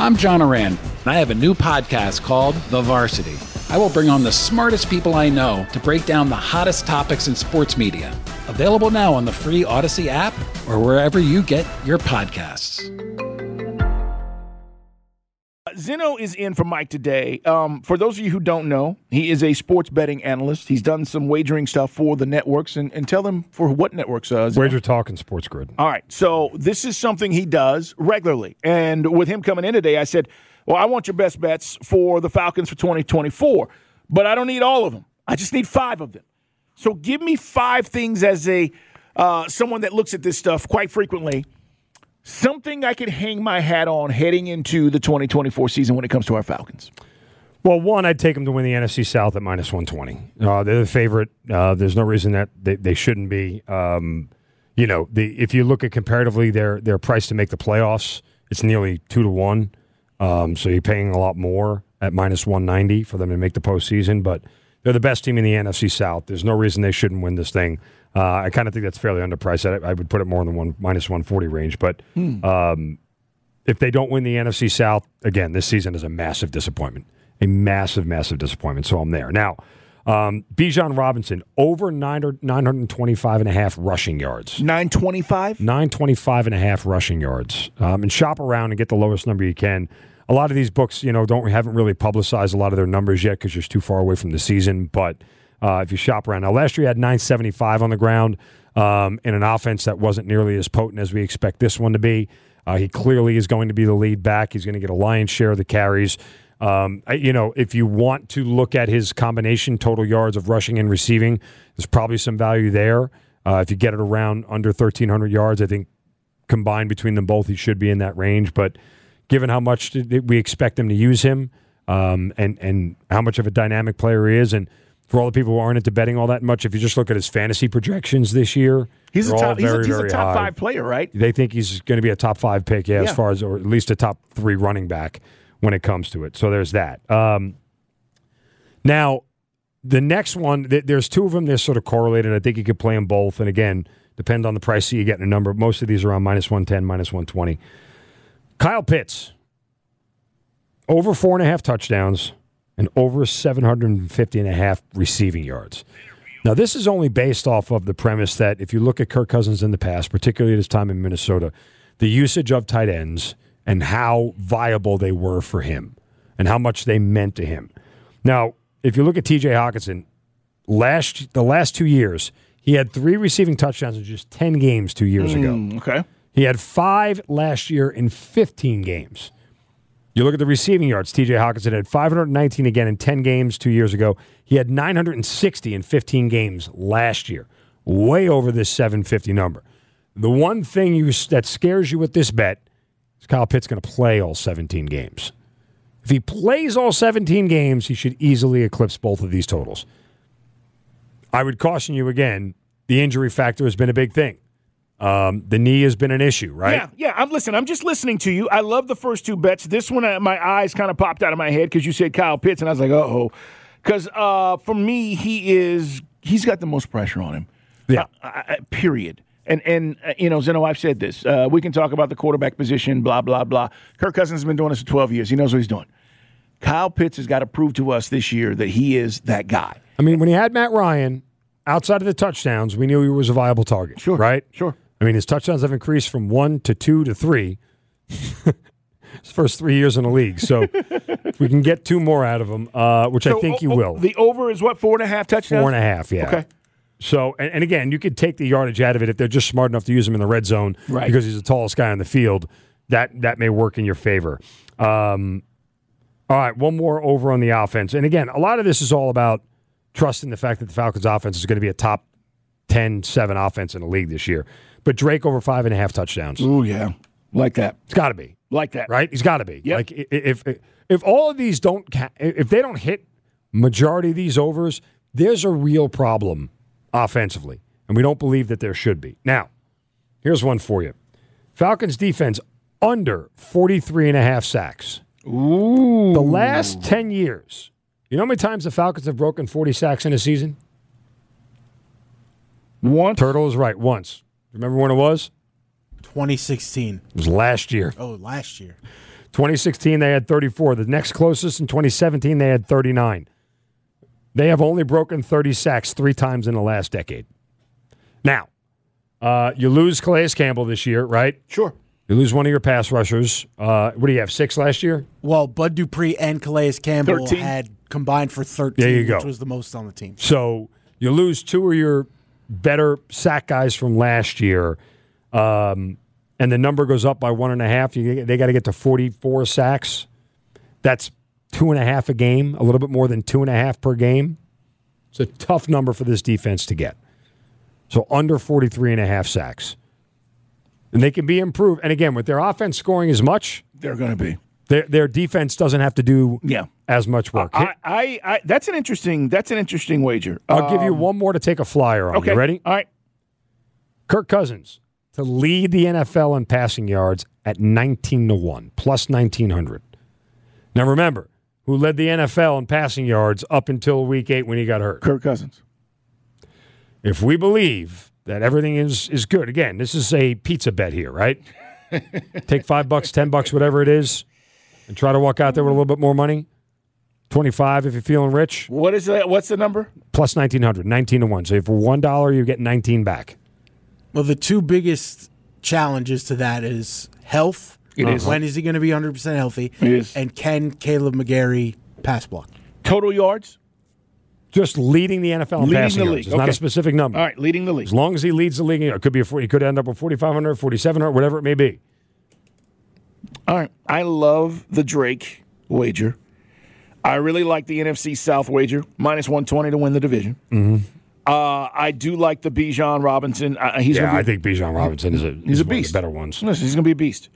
I'm John Oran, and I have a new podcast called The Varsity. I will bring on the smartest people I know to break down the hottest topics in sports media. Available now on the free Odyssey app or wherever you get your podcasts. Zeno is in for Mike today. For those of you who don't know, he is a sports betting analyst. He's done some wagering stuff for the networks. And tell them for what networks. Wager Talk and Sports Grid. All right. So this is something he does regularly. And with him coming in today, I said, well, I want your best bets for the Falcons for 2024. But I don't need all of them. I just need 5 of them. So give me 5 things as a someone that looks at this stuff quite frequently. Something I could hang my hat on heading into the 2024 season when it comes to our Falcons. Well, one, I'd take them to win the NFC South at minus 120. They're the favorite. There's no reason that they shouldn't be. If you look at comparatively their price to make the playoffs, it's nearly 2-1. So you're paying a lot more at minus 190 for them to make the postseason. But they're the best team in the NFC South. There's no reason they shouldn't win this thing. I kind of think that's fairly underpriced. I would put it more in the minus 140 range. But if they don't win the NFC South, again, this season is a massive disappointment. A massive, massive disappointment. So I'm there. Now, Bijan Robinson, over 925.5 rushing yards. 925? 925.5 rushing yards. And shop around and get the lowest number you can. A lot of these books, haven't really publicized a lot of their numbers yet because you're too far away from the season. But if you shop around. Now, last year he had 975 on the ground in an offense that wasn't nearly as potent as we expect this one to be. He clearly is going to be the lead back. He's going to get a lion's share of the carries. If you want to look at his combination total yards of rushing and receiving, there's probably some value there. If you get it around under 1,300 yards, I think combined between them both, he should be in that range. But given how much we expect them to use him and how much of a dynamic player he is, and for all the people who aren't into betting all that much, if you just look at his fantasy projections this year, he's a top 5 high. player, right? They think he's going to be a top 5 pick, as far as, or at least a top 3 running back when it comes to it. So there's that. Now, the next one, there's 2 of them. They're sort of correlated. I think you could play them both. And again, depend on the price that you get in a number. Most of these are around minus 110, minus 120. Kyle Pitts, over 4.5 touchdowns and over 750.5 receiving yards. Now, this is only based off of the premise that if you look at Kirk Cousins in the past, particularly at his time in Minnesota, the usage of tight ends and how viable they were for him and how much they meant to him. Now, if you look at T.J. Hockenson, the last 2 years, he had 3 receiving touchdowns in just 10 games 2 years ago. Okay. He had 5 last year in 15 games. You look at the receiving yards. T.J. Hockenson had 519 again in 10 games 2 years ago. He had 960 in 15 games last year. Way over this 750 number. The one thing that scares you with this bet is Kyle Pitts going to play all 17 games. If he plays all 17 games, he should easily eclipse both of these totals. I would caution you again, the injury factor has been a big thing. The knee has been an issue, right? Yeah. I'm just listening to you. I love the first 2 bets. This one, my eyes kind of popped out of my head because you said Kyle Pitts, and I was like, uh-oh. Because for me, he's got the most pressure on him. Yeah. Period. And Zeno, I've said this. We can talk about the quarterback position, blah, blah, blah. Kirk Cousins has been doing this for 12 years. He knows what he's doing. Kyle Pitts has got to prove to us this year that he is that guy. I mean, when he had Matt Ryan, outside of the touchdowns, we knew he was a viable target. Sure. Right? Sure. I mean, his touchdowns have increased from 1 to 2 to 3 his first 3 years in the league. So if we can get 2 more out of him, which I think you will. The over is what, 4.5 touchdowns? 4.5, yeah. Okay. So, and again, you could take the yardage out of it if they're just smart enough to use him in the red zone because he's the tallest guy on the field. That may work in your favor. All right, one more over on the offense. And again, a lot of this is all about trusting the fact that the Falcons' offense is going to be a top 10-7 offense in the league this year. But Drake over 5.5 touchdowns. Oh, yeah. Like that. It's got to be. Like that. Right? He's got to be. Yep. Like if all of these if they don't hit majority of these overs, there's a real problem offensively. And we don't believe that there should be. Now, here's one for you. Falcons defense under 43.5 sacks. Ooh. The last 10 years. You know how many times the Falcons have broken 40 sacks in a season? Once. Turtle is right. Once. Remember when it was? 2016. It was last year. Oh, last year. 2016, they had 34. The next closest in 2017, they had 39. They have only broken 30 sacks 3 times in the last decade. Now, you lose Calais Campbell this year, right? Sure. You lose one of your pass rushers. What do you have, 6 last year? Well, Bud Dupree and Calais Campbell 13. had combined for 13, There you go. which was the most on the team. So you lose 2 of your better sack guys from last year, and the number goes up by 1.5. They got to get to 44 sacks. That's 2.5 a game, a little bit more than 2.5 per game. It's a tough number for this defense to get. So under 43.5 sacks. And they can be improved. And again, with their offense scoring as much, They're going to be. their defense doesn't have to do as much work. That's an interesting wager. I'll give you one more to take a flyer on. Okay. You ready? All right. Kirk Cousins to lead the NFL in passing yards at 19-1, plus 1,900. Now remember, who led the NFL in passing yards up until Week 8 when he got hurt? Kirk Cousins. If we believe that everything is good, again, this is a pizza bet here, right? Take $5, $10, whatever it is, and try to walk out there with a little bit more money. 25 if you're feeling rich. What is that? What's the number? Plus 1,900, 19-1. So for $1, you get 19 back. Well, the 2 biggest challenges to that is health. It is. When is he going to be 100% healthy? It is. And can Caleb McGarry pass block? Total yards? Just leading the NFL in Leading passing the yards. league. It's not Okay. a specific number. All right, leading the league. As long as he leads the league, it could be he could end up with 4,500, 4,700, whatever it may be. All right. I love the Drake wager. I really like the NFC South wager, minus 120 to win the division. Mm-hmm. I do like the Bijan Robinson. I think Bijan Robinson is he's a beast. One of the better ones. Listen, he's going to be a beast.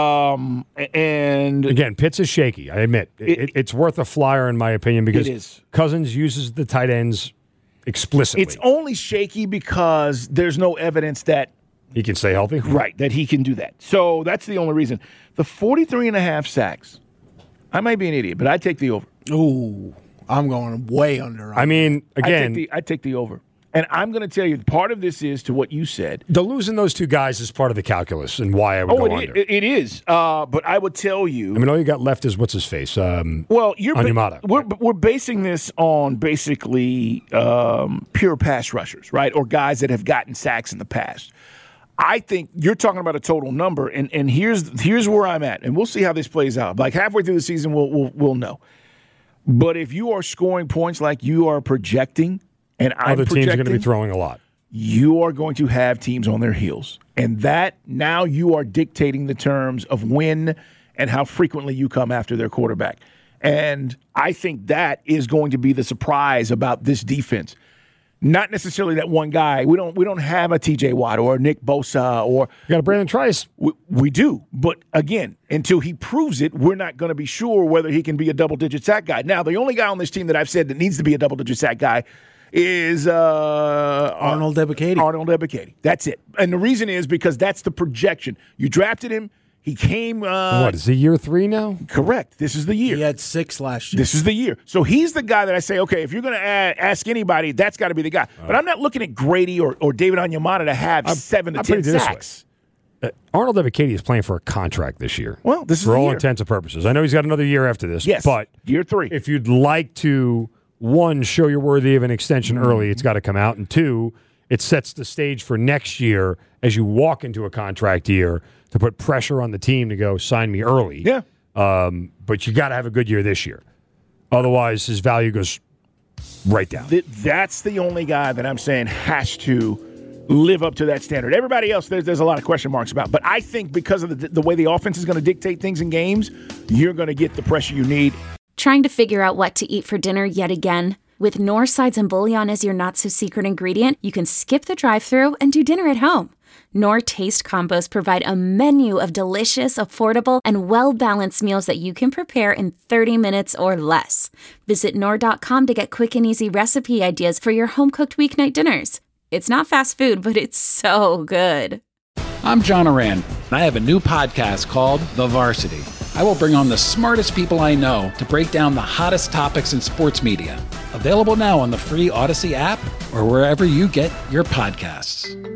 And again, Pitts is shaky. I admit it's worth a flyer in my opinion because it is. Cousins uses the tight ends explicitly. It's only shaky because there's no evidence that he can stay healthy, right? That he can do that. So that's the only reason. The 43.5 sacks. I might be an idiot, but I take the over. Ooh, I'm going way under. I mean, again, I take the over. And I'm going to tell you, part of this is to what you said. The losing those 2 guys is part of the calculus and why I would go under. It is. But I would tell you. I mean, all you got left is what's his face. Onyemata. We're basing this on basically pure pass rushers, right? Or guys that have gotten sacks in the past. I think you're talking about a total number, and here's where I'm at, and we'll see how this plays out. Like halfway through the season, we'll know. But if you are scoring points like you are projecting. And other teams are going to be throwing a lot. You are going to have teams on their heels. And that now you are dictating the terms of when and how frequently you come after their quarterback. And I think that is going to be the surprise about this defense. Not necessarily that one guy. We don't have a TJ Watt or a Nick Bosa or you got a Brandon Trice. We do. But again, until he proves it, we're not going to be sure whether he can be a double-digit sack guy. Now, the only guy on this team that I've said that needs to be a double-digit sack guy is Arnold Ebiketie. Arnold Ebiketie. That's it. And the reason is because that's the projection. You drafted him. He came. What, is he year 3 now? Correct. This is the year. He had 6 last year. This is the year. So he's the guy that I say, okay, if you're going to ask anybody, that's got to be the guy. But I'm not looking at Grady or David Onyemata to have 7 to 10 sacks. Arnold Ebiketie is playing for a contract this year. Well, this is for the all year. intents and purposes. I know he's got another year after this. Yes, but year 3. If you'd like to, 1, show you're worthy of an extension early, it's got to come out. And 2, it sets the stage for next year as you walk into a contract year to put pressure on the team to go sign me early. Yeah. But you got to have a good year this year. Otherwise, his value goes right down. That's the only guy that I'm saying has to live up to that standard. Everybody else, there's a lot of question marks about. But I think because of the way the offense is going to dictate things in games, you're going to get the pressure you need. Trying to figure out what to eat for dinner yet again? With Knorr Sides and Bouillon as your not-so-secret ingredient, you can skip the drive-thru and do dinner at home. Knorr Taste Combos provide a menu of delicious, affordable, and well-balanced meals that you can prepare in 30 minutes or less. Visit Knorr.com to get quick and easy recipe ideas for your home-cooked weeknight dinners. It's not fast food, but it's so good. I'm John Oran, and I have a new podcast called The Varsity. I will bring on the smartest people I know to break down the hottest topics in sports media. Available now on the free Odyssey app or wherever you get your podcasts.